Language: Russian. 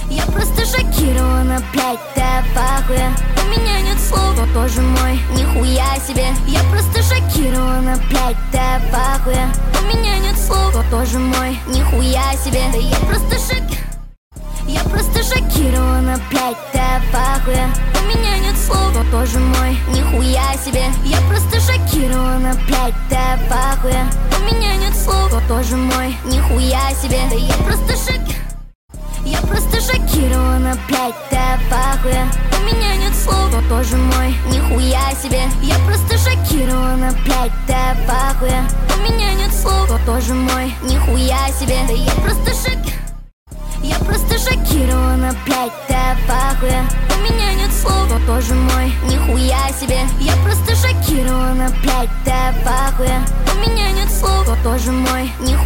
Я просто шокирована, блядь, да в ахуе. У меня нет слов, о боже мой, нихуя себе. Я просто шокирована, блядь, да в ахуе. У меня нет слов, о боже мой, нихуя себе. Да я просто шокирована, блядь, да в ахуе. У меня нет слов, о боже мой, нихуя себе. Я просто шокирована, блядь, да в ахуе. У меня нет слов, о боже мой, нихуя себе. Да я просто шокирована, блядь, да в ахуе. У меня нет слов, о боже мой, нихуя себе. Я просто шокирована, блядь, да в ахуе. У меня нет слов, о боже мой, нихуя себе. Да я просто шокирована, блядь, да в ахуе. У меня нет слов, о боже мой, нихуя себе. Я просто шокирована, блядь, да в ахуе. У меня нет слов, о боже мой, нихуя.